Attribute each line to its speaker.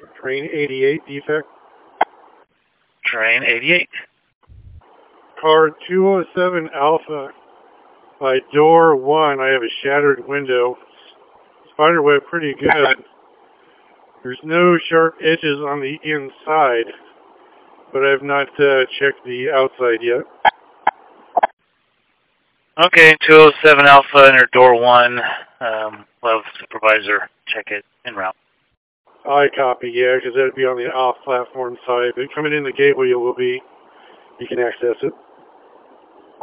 Speaker 1: Train 88 defect.
Speaker 2: Train 88.
Speaker 1: Car 207 Alpha. By door 1, I have a shattered window. Spiderweb pretty good. There's no sharp edges on the inside, but I have not checked the outside yet.
Speaker 2: Okay, 207 Alpha, enter door 1. We'll have supervisor check it en route.
Speaker 1: I copy, yeah, because that would be on the off-platform side. But coming in the gateway, you can access it.